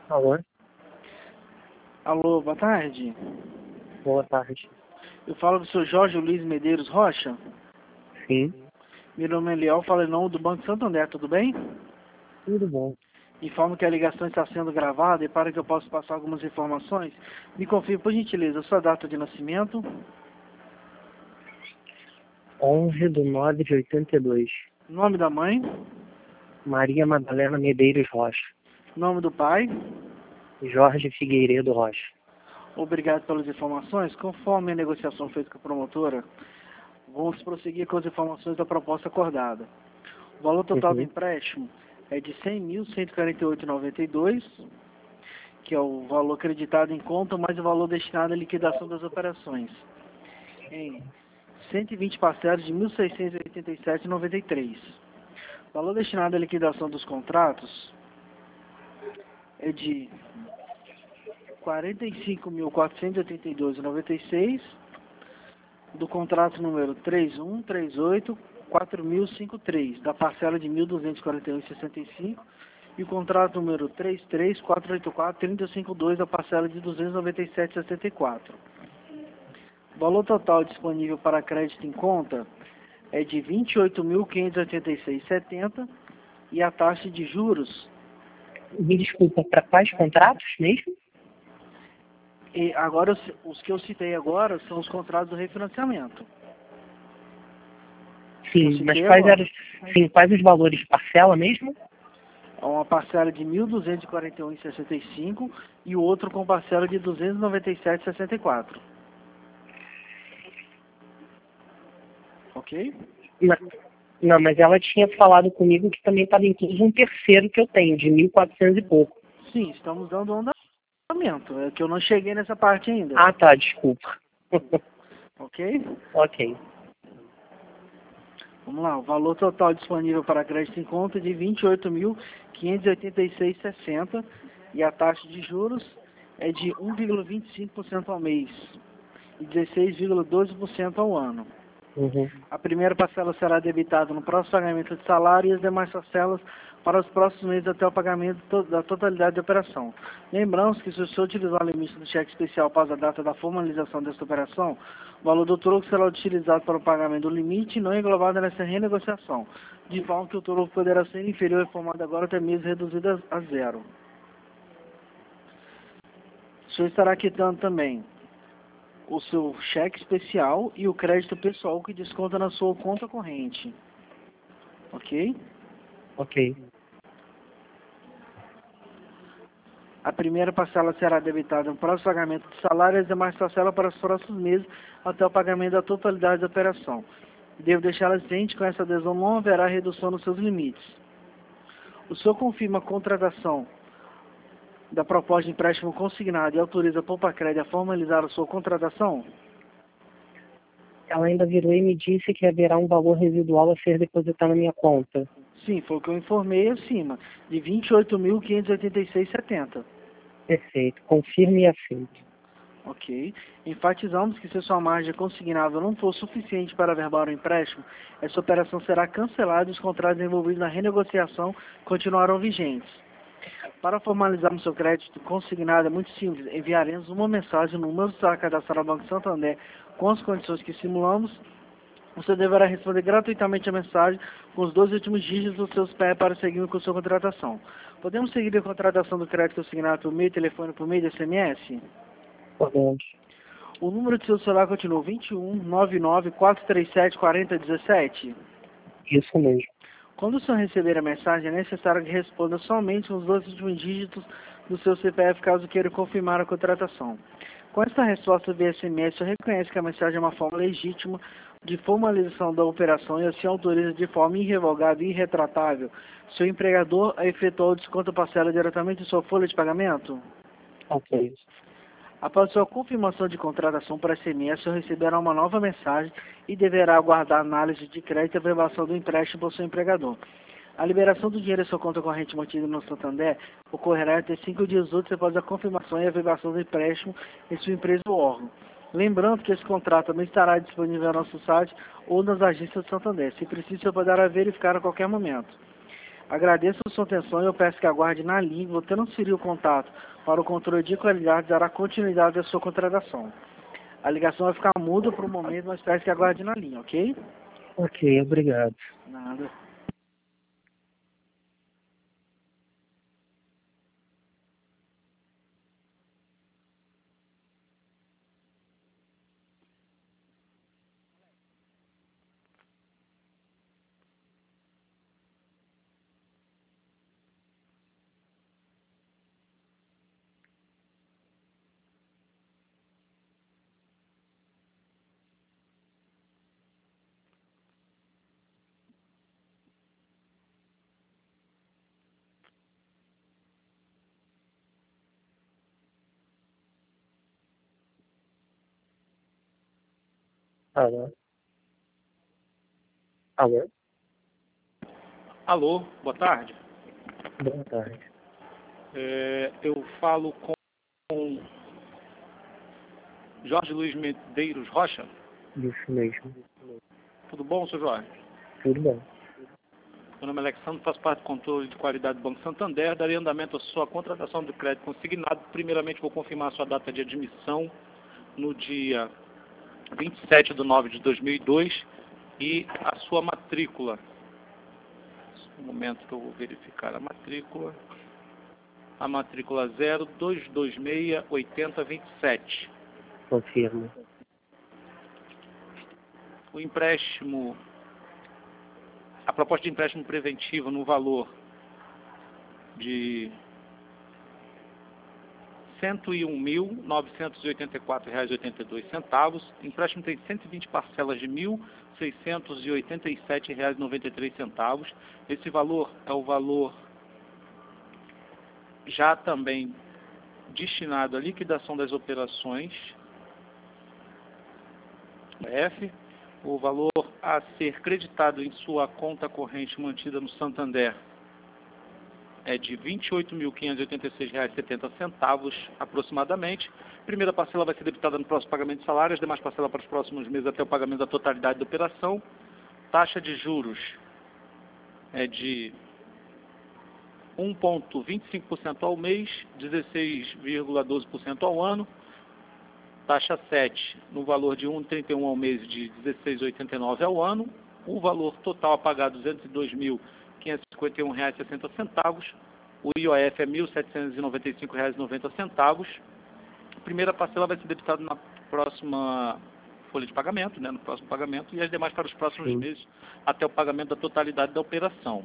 Alô? Alô, boa tarde. Boa tarde. Eu falo com o senhor Jorge Luiz Medeiros Rocha. Sim, Meu nome é Leal, falo em nome do Banco Santander, tudo bem? tudo bom. Informo que a ligação está sendo gravada e para que eu possa passar algumas informações, me confirme, por gentileza, a sua data de nascimento, 11/9/82. nome da mãe, Maria Madalena Medeiros Rocha. nome do pai. Jorge Figueiredo Rocha. Obrigado pelas informações. Conforme a negociação feita com a promotora, vamos prosseguir com as informações da proposta acordada. O valor total do empréstimo é de R$ 100.148,92, que é o valor acreditado em conta, mais o valor destinado à liquidação das operações, em 120 parcelas de R$ 1.687,93. O valor destinado à liquidação dos contratos é de R$ 45.482,96, do contrato número 31384053, da parcela de R$ 1.241,65, e o contrato número 334843052, da parcela de R$ 297,64. O valor total disponível para crédito em conta é de R$ 28.586,70 e a taxa de juros, Me desculpa, para quais contratos mesmo? e agora os que eu citei agora são os contratos do refinanciamento. Sim, mas quais os valores? Parcela mesmo? Uma parcela de R$ 1.241,65 e o outro com parcela de R$ 297,64. Ok? Não, mas ela tinha falado comigo que também estava incluso um terceiro que eu tenho, de 1.400 e pouco. Sim, estamos dando um andamento. É que eu não cheguei nessa parte ainda. Ah, tá, desculpa. Ok? Ok. Vamos lá. O valor total disponível para crédito em conta é de R$ 28.586,60 e a taxa de juros é de 1,25% ao mês e 16,12% ao ano. A primeira parcela será debitada no próximo pagamento de salário e as demais parcelas para os próximos meses até o pagamento da totalidade da operação. Lembramos que se o senhor utilizar o limite do cheque especial após a data da formalização desta operação, o valor do troco será utilizado para o pagamento do limite não englobado nessa renegociação, de forma que o troco poderá ser inferior e formado agora até mesmo reduzido a zero. O senhor estará quitando também o seu cheque especial e o crédito pessoal que desconta na sua conta corrente. Ok? Ok. A primeira parcela será debitada no próximo pagamento de salário e as demais parcelas para os próximos meses até o pagamento da totalidade da operação. Devo deixá-la ciente que com essa adesão não haverá redução nos seus limites. O senhor confirma a contratação da proposta de empréstimo consignado e autoriza a Poupa-Crédito a formalizar a sua contratação? Ela ainda virou e me disse que haverá um valor residual a ser depositado na minha conta. Sim, foi o que eu informei acima, de R$ 28.586,70. Perfeito. Confirme e aceito. Ok. Enfatizamos que se sua margem consignável não for suficiente para averbar o empréstimo, essa operação será cancelada e os contratos envolvidos na renegociação continuarão vigentes. Para formalizarmos seu crédito consignado é muito simples. Enviaremos uma mensagem no número será cadastrado no Banco Santander com as condições que simulamos. Você deverá responder gratuitamente a mensagem com os 2 últimos dígitos do seu CPF para seguir com sua contratação. Podemos seguir a contratação do crédito consignado por meio de telefone, por meio de SMS? Podemos. O número de seu celular continua 21 99 437 4017? Isso mesmo. Quando o senhor receber a mensagem, é necessário que responda somente com os 2 últimos dígitos do seu CPF, caso queira confirmar a contratação. Com esta resposta via SMS, o senhor reconhece que a mensagem é uma forma legítima de formalização da operação e assim autoriza de forma irrevogável e irretratável seu empregador a efetuar o desconto parcela diretamente em sua folha de pagamento? Ok. Após sua confirmação de contratação por SMS, o senhor receberá uma nova mensagem e deverá aguardar análise de crédito e averbação do empréstimo por seu empregador. A liberação do dinheiro em sua conta corrente mantida no Santander ocorrerá até 5 dias úteis após a confirmação e averbação do empréstimo em sua empresa ou órgão. Lembrando que esse contrato também estará disponível no nosso site ou nas agências do Santander. Se preciso, você poderá verificar a qualquer momento. Agradeço a sua atenção e eu peço que aguarde na linha. Vou transferir o contato para o controle de qualidade e dará continuidade à sua contratação. A ligação vai ficar muda por um momento, mas peço que aguarde na linha, ok? Ok, obrigado. Nada. Alô? Alô? Alô, boa tarde. Boa tarde. Eu falo com Jorge Luiz Medeiros Rocha. Isso mesmo. Tudo bom, senhor Jorge? Tudo bom. Meu nome é Alexandre, faço parte do controle de qualidade do Banco Santander. Darei andamento à sua contratação de crédito consignado. Primeiramente, vou confirmar a sua data de admissão no dia 27/9/2002 e a sua matrícula. Um momento que eu vou verificar a matrícula. A matrícula 02268027. Confirmo. O empréstimo, a proposta de empréstimo preventivo no valor de R$ 101.984,82. O empréstimo tem 120 parcelas de R$ 1.687,93. Esse valor é o valor já também destinado à liquidação das operações F. O valor a ser creditado em sua conta corrente mantida no Santander é de R$ 28.586,70 aproximadamente. A primeira parcela vai ser debitada no próximo pagamento de salário, as demais parcelas para os próximos meses até o pagamento da totalidade da operação. Taxa de juros é de 1,25% ao mês, 16,12% ao ano. Taxa 7 no valor de 1,31 ao mês, de 16,89 ao ano. O valor total a pagar R$ 202.551,60. O IOF é R$ 1.795,90. A primeira parcela vai ser debitada na próxima folha de pagamento, no próximo pagamento, e as demais para os próximos meses, até o pagamento da totalidade da operação.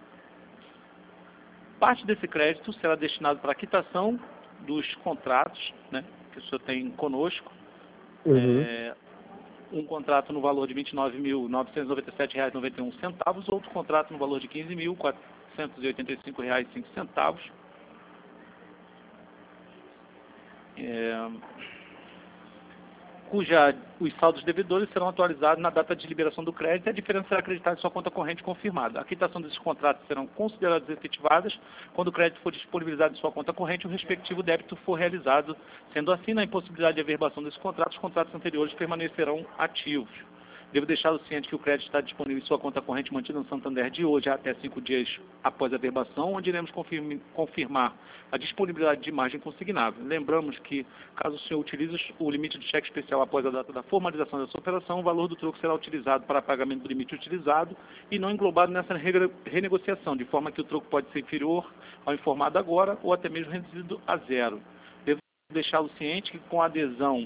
Parte desse crédito será destinado para a quitação dos contratos, que o senhor tem conosco. Um contrato no valor de R$ 29.997,91, outro contrato no valor de R$ 15.485,05, os saldos devedores serão atualizados na data de liberação do crédito e a diferença será acreditada em sua conta corrente confirmada. A quitação desses contratos serão consideradas efetivadas quando o crédito for disponibilizado em sua conta corrente e o respectivo débito for realizado. Sendo assim, na impossibilidade de averbação desses contratos, os contratos anteriores permanecerão ativos. Devo deixá-lo ciente que o crédito está disponível em sua conta corrente mantida no Santander de hoje até 5 dias após a averbação, onde iremos confirmar a disponibilidade de margem consignável. Lembramos que, caso o senhor utilize o limite de cheque especial após a data da formalização dessa operação, o valor do troco será utilizado para pagamento do limite utilizado e não englobado nessa renegociação, de forma que o troco pode ser inferior ao informado agora ou até mesmo reduzido a zero. Devo deixá-lo ciente que, com a adesão,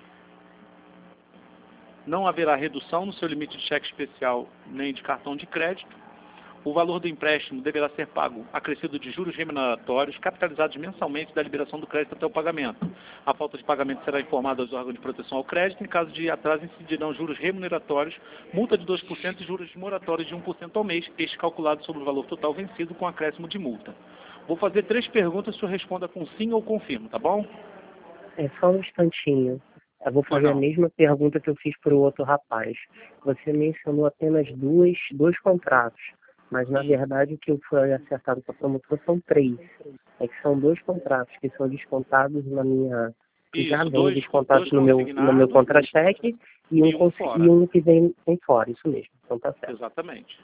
não haverá redução no seu limite de cheque especial nem de cartão de crédito. O valor do empréstimo deverá ser pago acrescido de juros remuneratórios, capitalizados mensalmente da liberação do crédito até o pagamento. A falta de pagamento será informada aos órgãos de proteção ao crédito. Em caso de atraso, incidirão juros remuneratórios, multa de 2% e juros moratórios de 1% ao mês, este calculado sobre o valor total vencido com acréscimo de multa. Vou fazer 3 perguntas, o senhor responda com sim ou confirmo, tá bom? É só um instantinho. Eu vou fazer a mesma pergunta que eu fiz para o outro rapaz. Você mencionou apenas dois contratos, mas na verdade o que foi acertado com a promotora são 3. É que são 2 contratos que são descontados na minha... Que já vem descontados no meu contra-cheque e um que vem fora, isso mesmo. Então tá certo. Exatamente.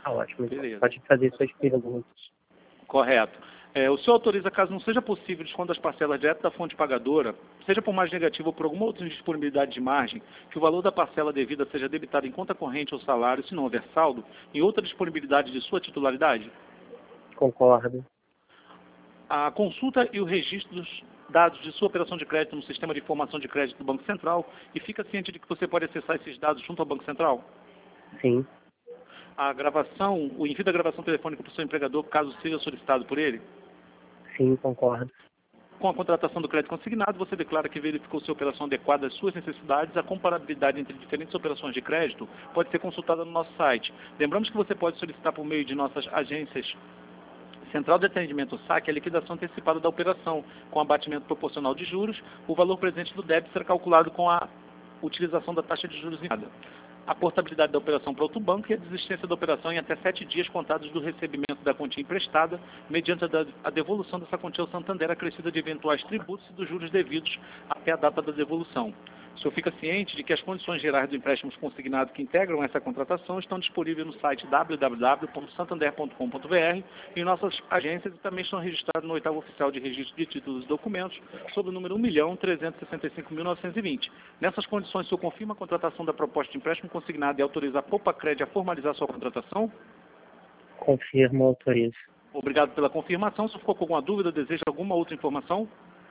Tá ótimo. Beleza. Pode fazer suas perguntas. Correto. O senhor autoriza, caso não seja possível desconto das parcelas direto da fonte pagadora, seja por margem negativa ou por alguma outra indisponibilidade de margem, que o valor da parcela devida seja debitado em conta corrente ou salário, se não houver saldo, em outra disponibilidade de sua titularidade? Concordo. A consulta e o registro dos dados de sua operação de crédito no sistema de informação de crédito do Banco Central e fica ciente de que você pode acessar esses dados junto ao Banco Central? Sim. A gravação, o envio da gravação telefônica para o seu empregador, caso seja solicitado por ele? Sim, concordo. Com a contratação do crédito consignado, você declara que verificou se a operação adequada às suas necessidades. A comparabilidade entre diferentes operações de crédito pode ser consultada no nosso site. Lembramos que você pode solicitar por meio de nossas agências Central de Atendimento SAC a liquidação antecipada da operação, com abatimento proporcional de juros. O valor presente do débito será calculado com a utilização da taxa de juros indicada. A portabilidade da operação para outro banco e a desistência da operação em até 7 dias contados do recebimento da quantia emprestada, mediante a devolução dessa quantia ao Santander acrescida de eventuais tributos e dos juros devidos até a data da devolução. O senhor fica ciente de que as condições gerais dos empréstimos consignados que integram essa contratação estão disponíveis no site www.santander.com.br e em nossas agências e também estão registradas no 8º Oficial de Registro de Títulos e Documentos, sob o número 1.365.920. Nessas condições, o senhor confirma a contratação da proposta de empréstimo consignado e autoriza a Poupa-Cred a formalizar sua contratação? Confirmo, autorizo. Obrigado pela confirmação. Se ficou com alguma dúvida, deseja alguma outra informação?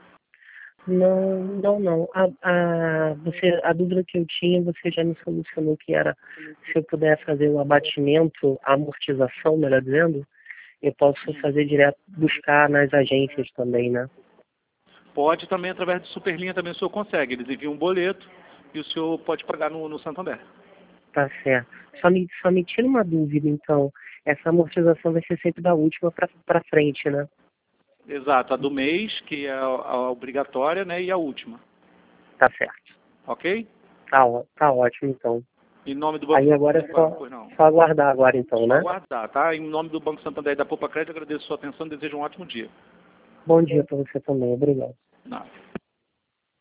Não. A dúvida que eu tinha, você já me solucionou, que era se eu puder fazer o abatimento, a amortização, melhor dizendo, eu posso fazer direto, buscar nas agências também, né? Pode também, através de Superlinha, também o senhor consegue. Eles enviam um boleto e o senhor pode pagar no Santander. Tá certo. Só me tira uma dúvida, então. Essa amortização vai ser sempre da última para frente, né? Exato, a do mês, que é a obrigatória, né, e a última. Tá certo. Ok? Tá ótimo, então. Em nome do Banco Aí agora é só aguardar agora, então, né? Só aguardar, tá? Em nome do Banco Santander e da Poupa-Cred, agradeço a sua atenção e desejo um ótimo dia. Bom dia para você também. Obrigado. Nada.